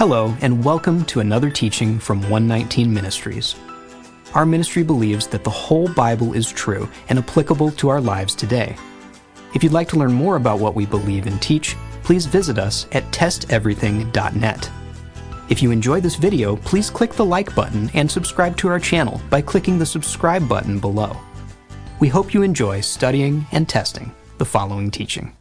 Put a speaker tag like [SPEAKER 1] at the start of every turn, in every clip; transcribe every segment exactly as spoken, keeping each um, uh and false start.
[SPEAKER 1] Hello, and welcome to another teaching from one nineteen Ministries. Our ministry believes that the whole Bible is true and applicable to our lives today. If you'd like to learn more about what we believe and teach, please visit us at test everything dot net. If you enjoy this video, please click the like button and subscribe to our channel by clicking the subscribe button below. We hope you enjoy studying and testing the following teaching.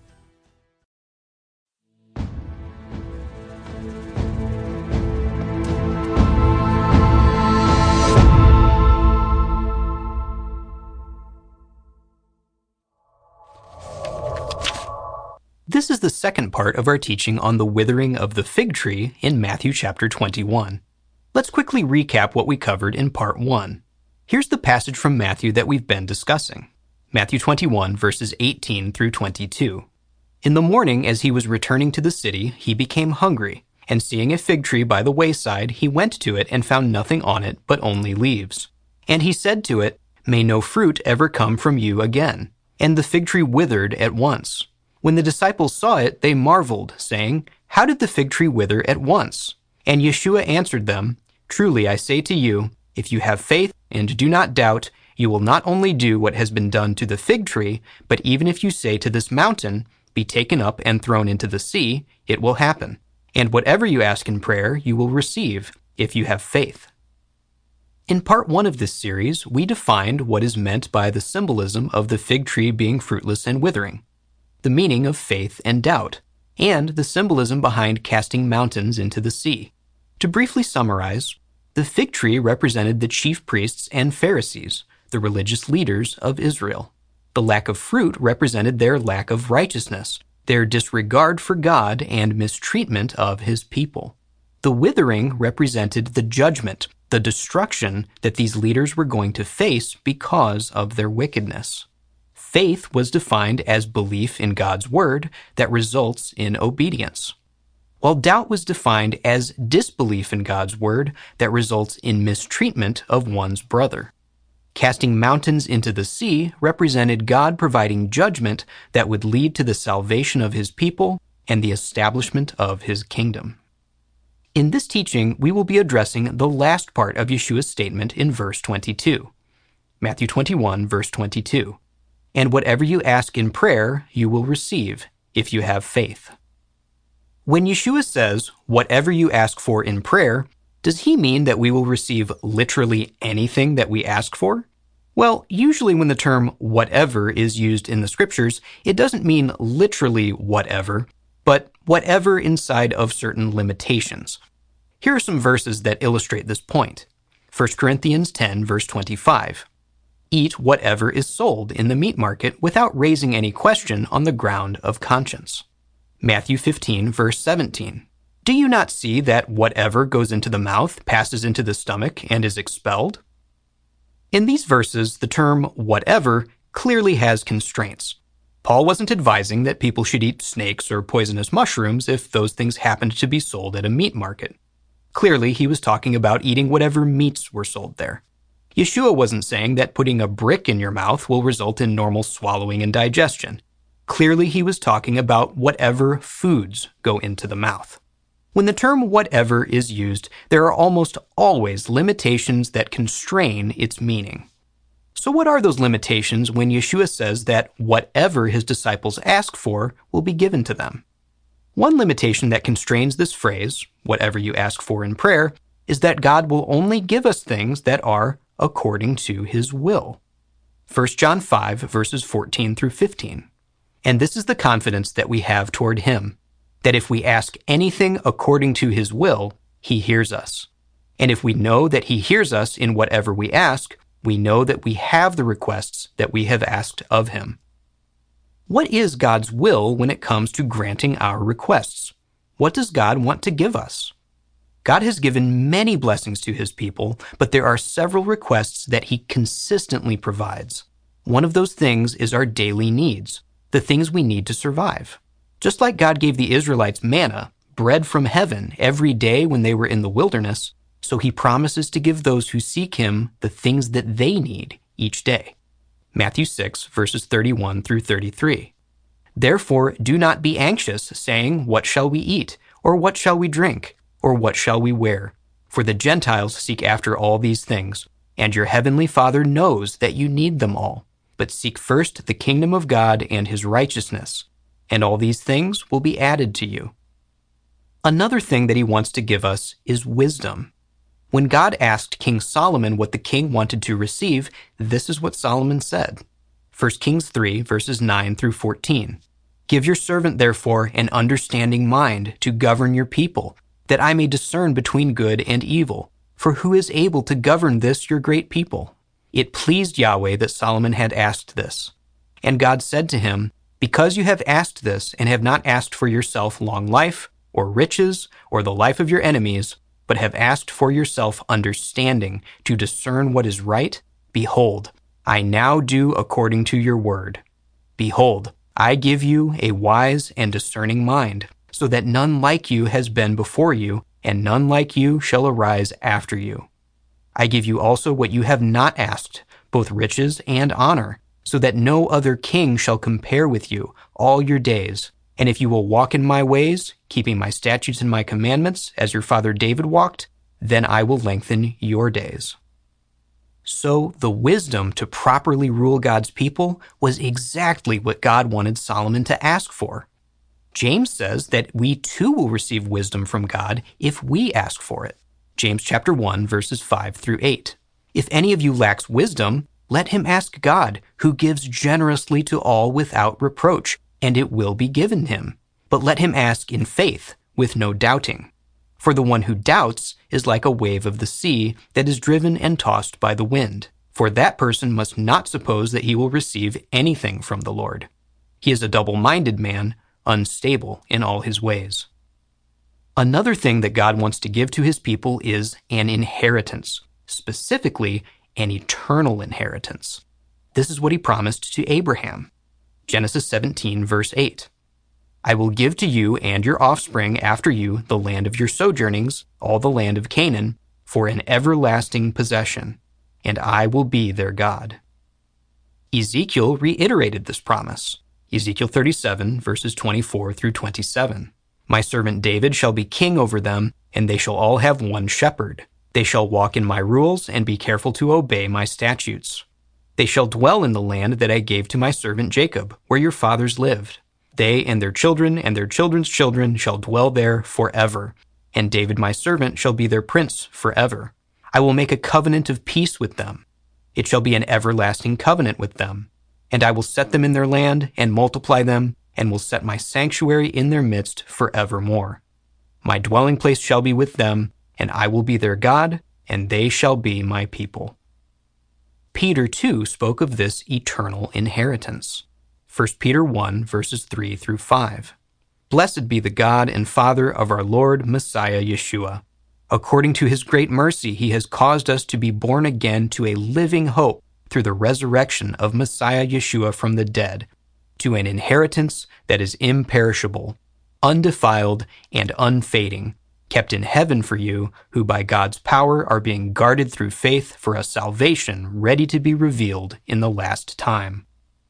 [SPEAKER 1] This is the second part of our teaching on the withering of the fig tree in Matthew chapter twenty-one. Let's quickly recap what we covered in part one. Here's the passage from Matthew that we've been discussing. Matthew twenty-one, verses eighteen through twenty-two. In the morning, as he was returning to the city, he became hungry, and seeing a fig tree by the wayside, he went to it and found nothing on it but only leaves. And he said to it, "May no fruit ever come from you again." And the fig tree withered at once. When the disciples saw it, they marveled, saying, "How did the fig tree wither at once?" And Yeshua answered them, "Truly I say to you, if you have faith and do not doubt, you will not only do what has been done to the fig tree, but even if you say to this mountain, 'Be taken up and thrown into the sea,' it will happen. And whatever you ask in prayer, you will receive, if you have faith." In part one of this series, we defined what is meant by the symbolism of the fig tree being fruitless and withering, the meaning of faith and doubt, and the symbolism behind casting mountains into the sea. To briefly summarize, the fig tree represented the chief priests and Pharisees, the religious leaders of Israel. The lack of fruit represented their lack of righteousness, their disregard for God and mistreatment of his people. The withering represented the judgment, the destruction that these leaders were going to face because of their wickedness. Faith was defined as belief in God's word that results in obedience, while doubt was defined as disbelief in God's word that results in mistreatment of one's brother. Casting mountains into the sea represented God providing judgment that would lead to the salvation of his people and the establishment of his kingdom. In this teaching, we will be addressing the last part of Yeshua's statement in verse twenty-two. Matthew twenty-one, verse twenty-two. "And whatever you ask in prayer, you will receive, if you have faith." When Yeshua says, "whatever you ask for in prayer," does he mean that we will receive literally anything that we ask for? Well, usually when the term whatever is used in the scriptures, it doesn't mean literally whatever, but whatever inside of certain limitations. Here are some verses that illustrate this point. First Corinthians ten, verse twenty-five. "Eat whatever is sold in the meat market without raising any question on the ground of conscience." Matthew fifteen, verse seventeen. "Do you not see that whatever goes into the mouth passes into the stomach and is expelled?" In these verses, the term whatever clearly has constraints. Paul wasn't advising that people should eat snakes or poisonous mushrooms if those things happened to be sold at a meat market. Clearly, he was talking about eating whatever meats were sold there. Yeshua wasn't saying that putting a brick in your mouth will result in normal swallowing and digestion. Clearly, he was talking about whatever foods go into the mouth. When the term whatever is used, there are almost always limitations that constrain its meaning. So what are those limitations when Yeshua says that whatever his disciples ask for will be given to them? One limitation that constrains this phrase, whatever you ask for in prayer, is that God will only give us things that are according to his will. First John five, verses fourteen through fifteen. "And this is the confidence that we have toward him, that if we ask anything according to his will, he hears us. And if we know that he hears us in whatever we ask, we know that we have the requests that we have asked of him." What is God's will when it comes to granting our requests? What does God want to give us? God has given many blessings to his people, but there are several requests that he consistently provides. One of those things is our daily needs, the things we need to survive. Just like God gave the Israelites manna, bread from heaven, every day when they were in the wilderness, so he promises to give those who seek him the things that they need each day. Matthew six, verses thirty-one through thirty-three. "Therefore do not be anxious, saying, 'What shall we eat?' or 'What shall we drink?' Or what shall we wear? For the Gentiles seek after all these things, and your heavenly Father knows that you need them all. But seek first the kingdom of God and his righteousness, and all these things will be added to you. Another thing that he wants to give us is wisdom. When God asked King Solomon what the king wanted to receive, this is what Solomon said. First Kings three, verses nine through fourteen. Give your servant, therefore, an understanding mind to govern your people, that I may discern between good and evil. For who is able to govern this your great people? It pleased Yahweh that Solomon had asked this. And God said to him, Because you have asked this, and have not asked for yourself long life, or riches, or the life of your enemies, but have asked for yourself understanding to discern what is right, behold, I now do according to your word. Behold, I give you a wise and discerning mind, so that none like you has been before you, and none like you shall arise after you. I give you also what you have not asked, both riches and honor, so that no other king shall compare with you all your days. And if you will walk in my ways, keeping my statutes and my commandments, as your father David walked, then I will lengthen your days. So the wisdom to properly rule God's people was exactly what God wanted Solomon to ask for. James says that we too will receive wisdom from God if we ask for it. James chapter one, verses five through eight. If any of you lacks wisdom, let him ask God, who gives generously to all without reproach, and it will be given him. But let him ask in faith, with no doubting. For the one who doubts is like a wave of the sea that is driven and tossed by the wind. For that person must not suppose that he will receive anything from the Lord. He is a double-minded man, unstable in all his ways. Another thing that God wants to give to his people is an inheritance, specifically an eternal inheritance. This is what he promised to Abraham. Genesis seventeen, verse eight. I will give to you and your offspring after you the land of your sojournings, all the land of Canaan, for an everlasting possession, and I will be their God. Ezekiel reiterated this promise. Ezekiel thirty-seven, verses twenty-four through twenty-seven. My servant David shall be king over them, and they shall all have one shepherd. They shall walk in my rules and be careful to obey my statutes. They shall dwell in the land that I gave to my servant Jacob, where your fathers lived. They and their children and their children's children shall dwell there forever, and David my servant shall be their prince forever. I will make a covenant of peace with them. It shall be an everlasting covenant with them. And I will set them in their land and multiply them, and will set my sanctuary in their midst forevermore. My dwelling place shall be with them, and I will be their God, and they shall be my people. Peter, too, spoke of this eternal inheritance. First Peter one, verses three through five. Blessed be the God and Father of our Lord Messiah Yeshua. According to his great mercy, he has caused us to be born again to a living hope through the resurrection of Messiah Yeshua from the dead, to an inheritance that is imperishable, undefiled, and unfading, kept in heaven for you, who by God's power are being guarded through faith for a salvation ready to be revealed in the last time.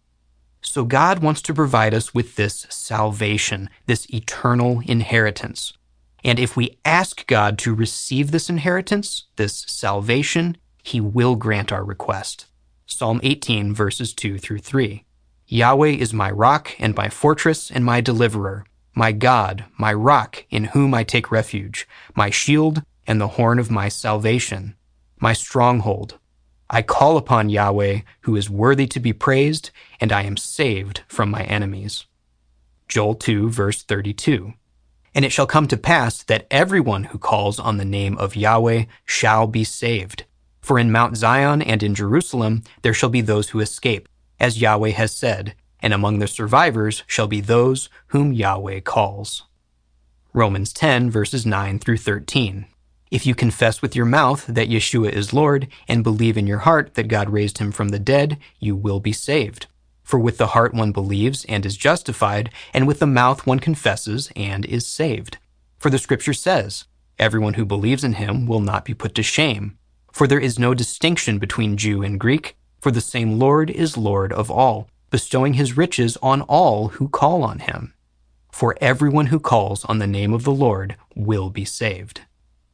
[SPEAKER 1] So God wants to provide us with this salvation, this eternal inheritance. And if we ask God to receive this inheritance, this salvation, he will grant our request. Psalm eighteen, verses two through three. Yahweh is my rock and my fortress and my deliverer, my God, my rock in whom I take refuge, my shield and the horn of my salvation, my stronghold. I call upon Yahweh, who is worthy to be praised, and I am saved from my enemies. Joel two, verse thirty-two. And it shall come to pass that everyone who calls on the name of Yahweh shall be saved. For in Mount Zion and in Jerusalem there shall be those who escape, as Yahweh has said, and among the survivors shall be those whom Yahweh calls. Romans ten, verses nine through thirteen. If you confess with your mouth that Yeshua is Lord, and believe in your heart that God raised him from the dead, you will be saved. For with the heart one believes and is justified, and with the mouth one confesses and is saved. For the scripture says, everyone who believes in him will not be put to shame. For there is no distinction between Jew and Greek, for the same Lord is Lord of all, bestowing his riches on all who call on him. for everyone who calls on the name of the Lord will be saved.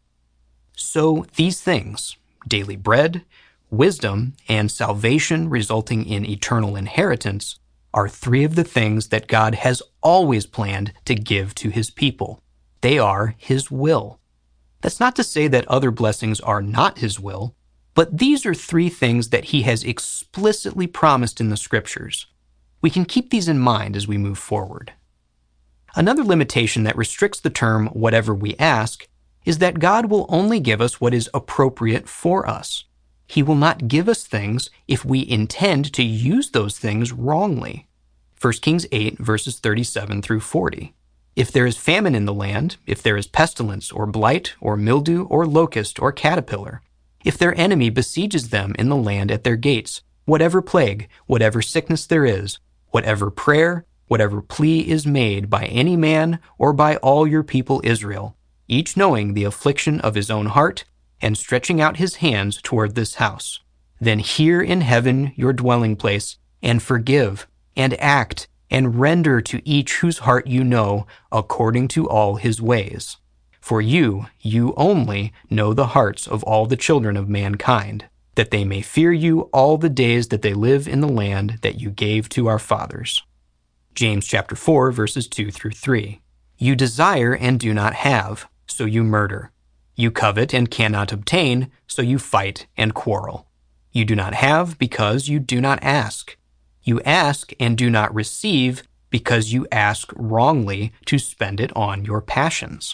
[SPEAKER 1] So these things, daily bread, wisdom, and salvation resulting in eternal inheritance, are three of the things that God has always planned to give to his people. They are his will. That's not to say that other blessings are not his will, but these are three things that he has explicitly promised in the scriptures. We can keep these in mind as we move forward. Another limitation that restricts the term whatever we ask is that God will only give us what is appropriate for us. He will not give us things if we intend to use those things wrongly. First Kings eight, verses thirty-seven through forty. If there is famine in the land, if there is pestilence or blight or mildew or locust or caterpillar, if their enemy besieges them in the land at their gates, whatever plague, whatever sickness there is, whatever prayer, whatever plea is made by any man or by all your people Israel, each knowing the affliction of his own heart, and stretching out his hands toward this house, then hear in heaven your dwelling place, and forgive, and act, and render to each whose heart you know, according to all his ways. For you, you only, know the hearts of all the children of mankind, that they may fear you all the days that they live in the land that you gave to our fathers. James chapter four, verses two through three. You desire and do not have, so you murder. You covet and cannot obtain, so you fight and quarrel. You do not have because you do not ask. You ask and do not receive because you ask wrongly to spend it on your passions.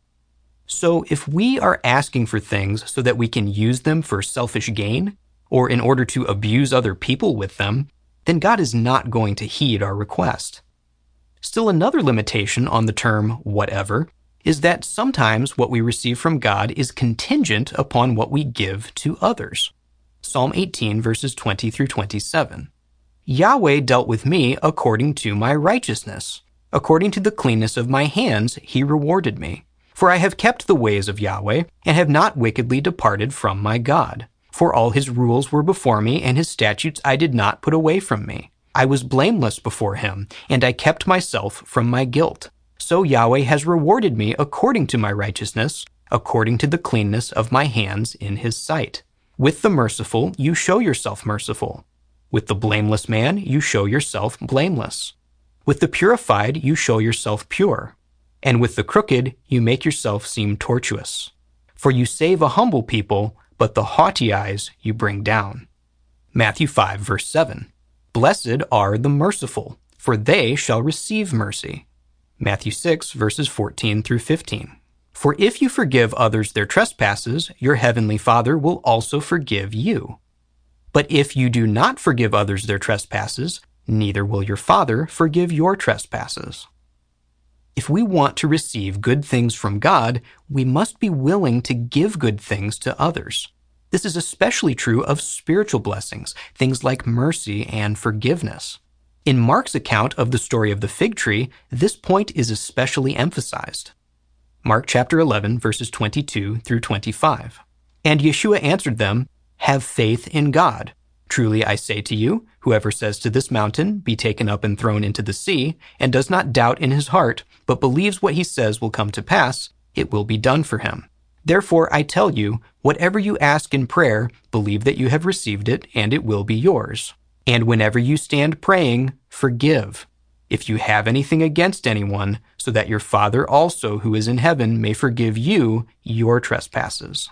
[SPEAKER 1] So if we are asking for things so that we can use them for selfish gain, or in order to abuse other people with them, then God is not going to heed our request. Still, another limitation on the term whatever is that sometimes what we receive from God is contingent upon what we give to others. Psalm eighteen, verses twenty through twenty-seven. Yahweh dealt with me according to my righteousness. According to the cleanness of my hands, he rewarded me. For I have kept the ways of Yahweh, and have not wickedly departed from my God. For all his rules were before me, and his statutes I did not put away from me. I was blameless before him, and I kept myself from my guilt. So Yahweh has rewarded me according to my righteousness, according to the cleanness of my hands in his sight. With the merciful you show yourself merciful. With the blameless man you show yourself blameless. With the purified you show yourself pure. And with the crooked you make yourself seem tortuous. For you save a humble people, but the haughty eyes you bring down. Matthew five, verse seven. Blessed are the merciful, for they shall receive mercy. Matthew six, verses fourteen through fifteen. For if you forgive others their trespasses, your heavenly Father will also forgive you. But if you do not forgive others their trespasses, neither will your Father forgive your trespasses. If we want to receive good things from God, we must be willing to give good things to others. This is especially true of spiritual blessings, things like mercy and forgiveness. In Mark's account of the story of the fig tree, this point is especially emphasized. Mark chapter eleven, verses twenty-two through twenty-five. And Yeshua answered them, Have faith in God. Truly I say to you, whoever says to this mountain, Be taken up and thrown into the sea, and does not doubt in his heart, but believes what he says will come to pass, it will be done for him. Therefore I tell you, whatever you ask in prayer, believe that you have received it, and it will be yours. And whenever you stand praying, forgive, if you have anything against anyone, so that your Father also who is in heaven may forgive you your trespasses.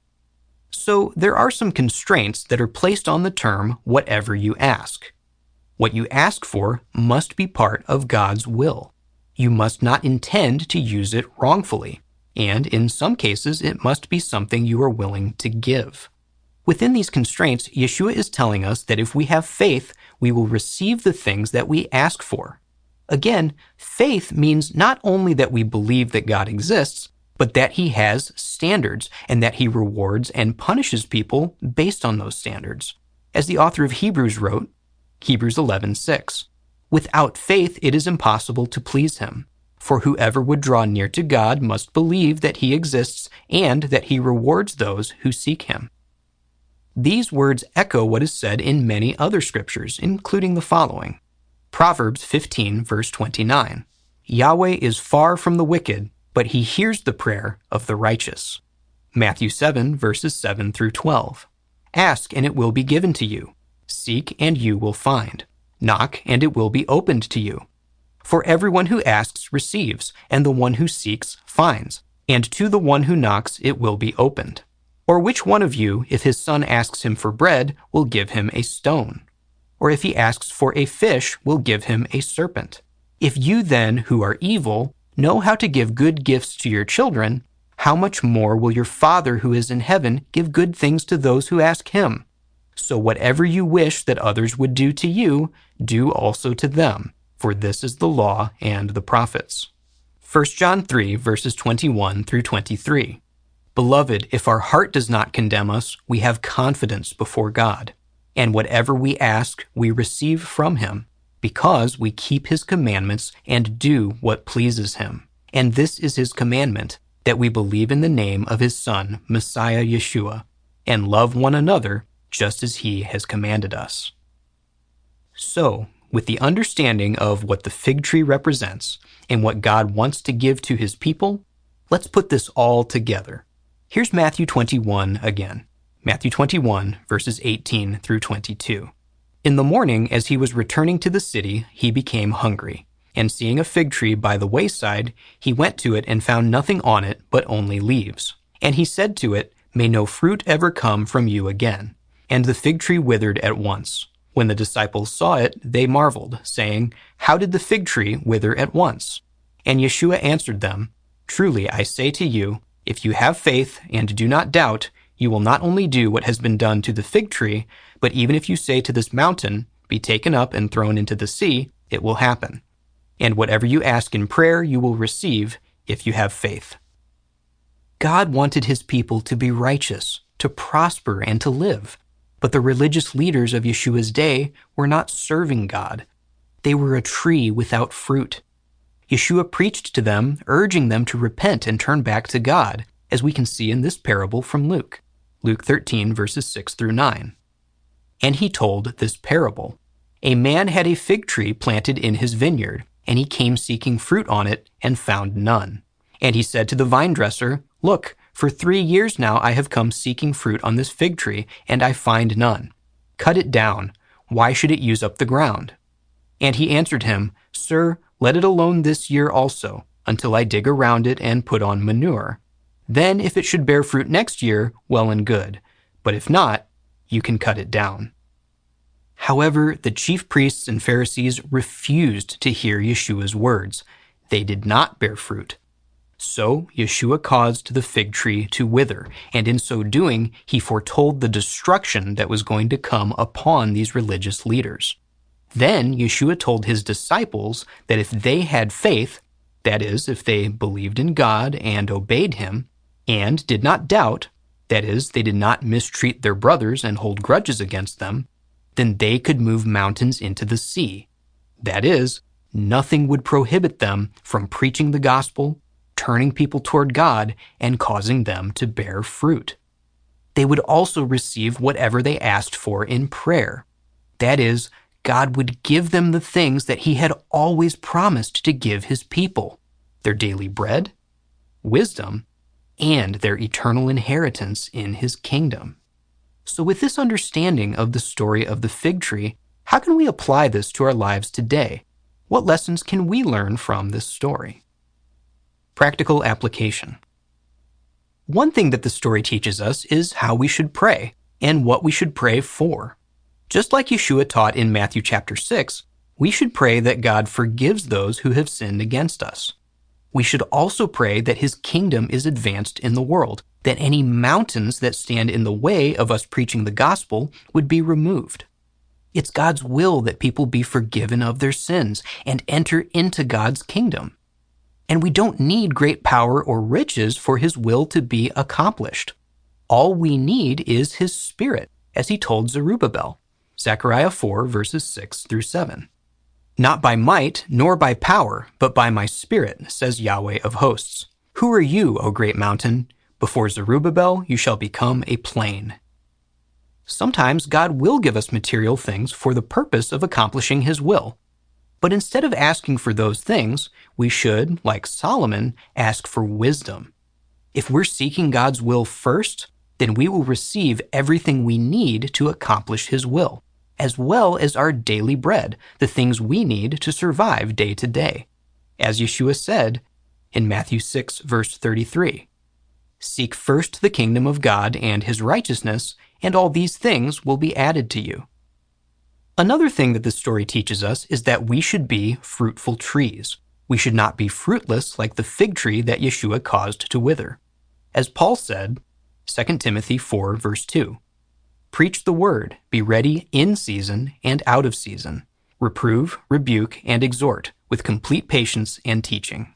[SPEAKER 1] So there are some constraints that are placed on the term whatever you ask. What you ask for must be part of God's will. You must not intend to use it wrongfully, and in some cases it must be something you are willing to give. Within these constraints, Yeshua is telling us that if we have faith, we will receive the things that we ask for. Again, faith means not only that we believe that God exists, but that he has standards and that he rewards and punishes people based on those standards. As the author of Hebrews wrote, Hebrews eleven six, Without faith it is impossible to please him. For whoever would draw near to God must believe that he exists and that he rewards those who seek him. These words echo what is said in many other scriptures, including the following. Proverbs fifteen, verse twenty-nine. Yahweh is far from the wicked, but he hears the prayer of the righteous. Matthew seven, verses seven through twelve. Ask, and it will be given to you. Seek, and you will find. Knock, and it will be opened to you. For everyone who asks receives, and the one who seeks finds, and to the one who knocks it will be opened. Or which one of you, if his son asks him for bread, will give him a stone? Or if he asks for a fish, will give him a serpent? If you then, who are evil, know how to give good gifts to your children, how much more will your Father who is in heaven give good things to those who ask him? So whatever you wish that others would do to you, do also to them, for this is the law and the prophets. First John three, verses twenty-one through twenty-three. Beloved, if our heart does not condemn us, we have confidence before God. And whatever we ask, we receive from him, because we keep his commandments and do what pleases him. And this is his commandment, that we believe in the name of his Son, Messiah Yeshua, and love one another just as he has commanded us. So, with the understanding of what the fig tree represents and what God wants to give to his people, let's put this all together. Here's Matthew twenty-one again. Matthew twenty-one, verses eighteen through twenty-two. In the morning, as he was returning to the city, he became hungry. And seeing a fig tree by the wayside, he went to it and found nothing on it but only leaves. And he said to it, May no fruit ever come from you again. And the fig tree withered at once. When the disciples saw it, they marveled, saying, How did the fig tree wither at once? And Yeshua answered them, Truly I say to you, if you have faith and do not doubt, you will not only do what has been done to the fig tree, but even if you say to this mountain, Be taken up and thrown into the sea, it will happen. And whatever you ask in prayer, you will receive if you have faith. God wanted his people to be righteous, to prosper, and to live. But the religious leaders of Yeshua's day were not serving God. They were a tree without fruit. Yeshua preached to them, urging them to repent and turn back to God, as we can see in this parable from Luke, Luke thirteen, verses six through nine. And he told this parable. A man had a fig tree planted in his vineyard, and he came seeking fruit on it and found none. And he said to the vine dresser, Look, for three years now I have come seeking fruit on this fig tree, and I find none. Cut it down. Why should it use up the ground? And he answered him, Sir, let it alone this year also, until I dig around it and put on manure. Then if it should bear fruit next year, well and good. But if not, you can cut it down. However, the chief priests and Pharisees refused to hear Yeshua's words. They did not bear fruit. So Yeshua caused the fig tree to wither, and in so doing, he foretold the destruction that was going to come upon these religious leaders. Then Yeshua told his disciples that if they had faith, that is, if they believed in God and obeyed him, and did not doubt, that is, they did not mistreat their brothers and hold grudges against them, then they could move mountains into the sea. That is, nothing would prohibit them from preaching the gospel, turning people toward God, and causing them to bear fruit. They would also receive whatever they asked for in prayer. That is, God would give them the things that he had always promised to give his people, their daily bread, wisdom, and their eternal inheritance in his kingdom. So with this understanding of the story of the fig tree, how can we apply this to our lives today? What lessons can we learn from this story? Practical application. One thing that the story teaches us is how we should pray and what we should pray for. Just like Yeshua taught in Matthew chapter six, we should pray that God forgives those who have sinned against us. We should also pray that his kingdom is advanced in the world, that any mountains that stand in the way of us preaching the gospel would be removed. It's God's will that people be forgiven of their sins and enter into God's kingdom. And we don't need great power or riches for his will to be accomplished. All we need is his Spirit, as he told Zerubbabel. Zechariah four, verses six through seven. Not by might, nor by power, but by my Spirit, says Yahweh of hosts. Who are you, O great mountain? Before Zerubbabel, you shall become a plain. Sometimes God will give us material things for the purpose of accomplishing his will. But instead of asking for those things, we should, like Solomon, ask for wisdom. If we're seeking God's will first, then we will receive everything we need to accomplish His will, as well as our daily bread, the things we need to survive day to day. As Yeshua said in Matthew six, verse thirty-three, "Seek first the kingdom of God and His righteousness, and all these things will be added to you." Another thing that this story teaches us is that we should be fruitful trees. We should not be fruitless like the fig tree that Yeshua caused to wither. As Paul said, Second Timothy four, verse two, "Preach the word, be ready in season and out of season. Reprove, rebuke, and exhort with complete patience and teaching."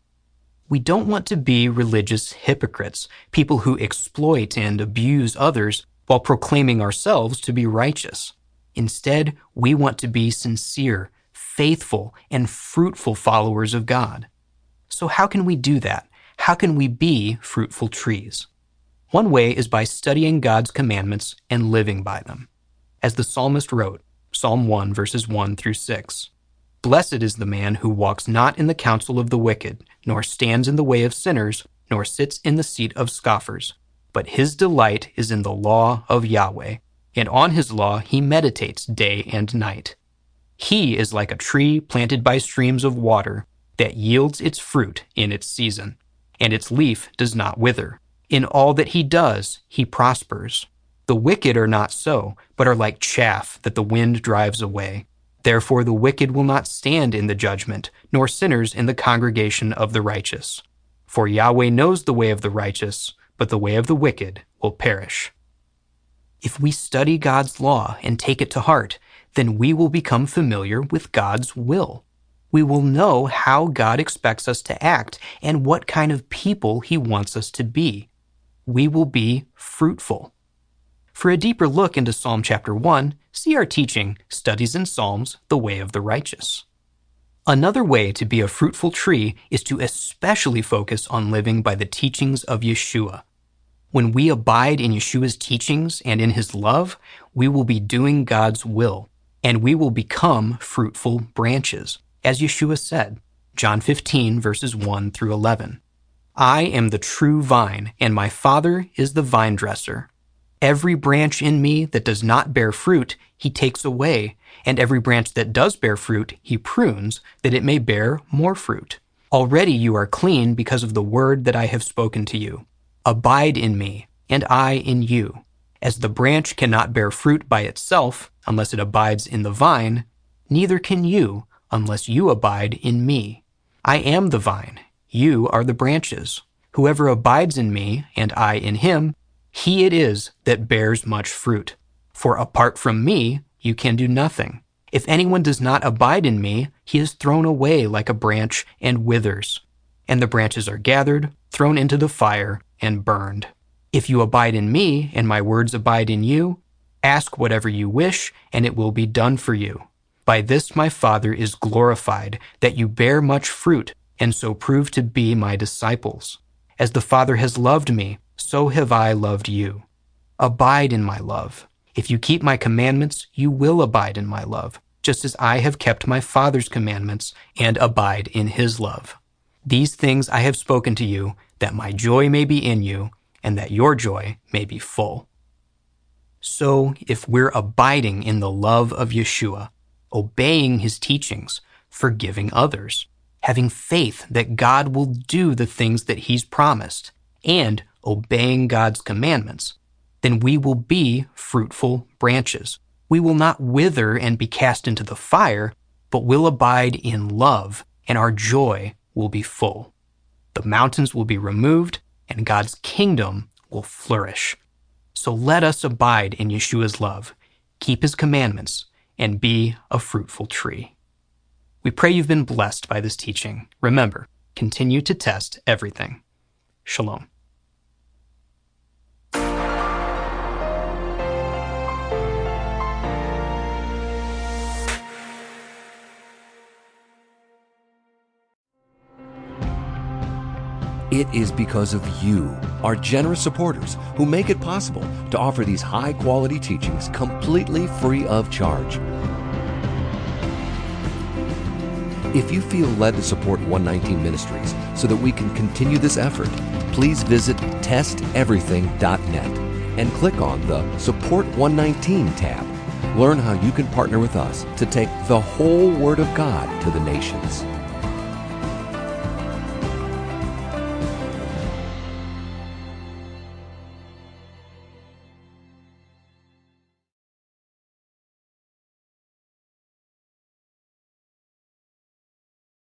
[SPEAKER 1] We don't want to be religious hypocrites, people who exploit and abuse others while proclaiming ourselves to be righteous. Instead, we want to be sincere, faithful, and fruitful followers of God. So how can we do that? How can we be fruitful trees? One way is by studying God's commandments and living by them. As the psalmist wrote, Psalm one, verses one through six, "Blessed is the man who walks not in the counsel of the wicked, nor stands in the way of sinners, nor sits in the seat of scoffers. But his delight is in the law of Yahweh, and on his law he meditates day and night. He is like a tree planted by streams of water that yields its fruit in its season, and its leaf does not wither. In all that he does, he prospers. The wicked are not so, but are like chaff that the wind drives away. Therefore the wicked will not stand in the judgment, nor sinners in the congregation of the righteous. For Yahweh knows the way of the righteous, but the way of the wicked will perish." If we study God's law and take it to heart, then we will become familiar with God's will. We will know how God expects us to act and what kind of people He wants us to be. We will be fruitful. For a deeper look into Psalm chapter one, see our teaching, Studies in Psalms, The Way of the Righteous. Another way to be a fruitful tree is to especially focus on living by the teachings of Yeshua. When we abide in Yeshua's teachings and in His love, we will be doing God's will, and we will become fruitful branches. As Yeshua said, John fifteen, verses one through eleven, "I am the true vine, and my Father is the vine dresser. Every branch in me that does not bear fruit, He takes away, and every branch that does bear fruit, He prunes, that it may bear more fruit. Already you are clean because of the word that I have spoken to you. Abide in me, and I in you. As the branch cannot bear fruit by itself unless it abides in the vine, neither can you unless you abide in me. I am the vine, you are the branches. Whoever abides in me, and I in him, he it is that bears much fruit. For apart from me, you can do nothing. If anyone does not abide in me, he is thrown away like a branch and withers. And the branches are gathered, thrown into the fire, and burned. If you abide in me, and my words abide in you, ask whatever you wish, and it will be done for you. By this my Father is glorified, that you bear much fruit, and so prove to be my disciples. As the Father has loved me, so have I loved you. Abide in my love. If you keep my commandments, you will abide in my love, just as I have kept my Father's commandments and abide in His love. These things I have spoken to you, that my joy may be in you, and that your joy may be full." So, if we're abiding in the love of Yeshua, obeying His teachings, forgiving others, having faith that God will do the things that He's promised, and obeying God's commandments, then we will be fruitful branches. We will not wither and be cast into the fire, but will abide in love, and our joy will be full. The mountains will be removed, and God's kingdom will flourish. So let us abide in Yeshua's love, keep His commandments, and be a fruitful tree. We pray you've been blessed by this teaching. Remember, continue to test everything. Shalom.
[SPEAKER 2] It is because of you, our generous supporters, who make it possible to offer these high-quality teachings completely free of charge. If you feel led to support one nineteen Ministries so that we can continue this effort, please visit test everything dot net and click on the Support one nineteen tab. Learn how you can partner with us to take the whole Word of God to the nations.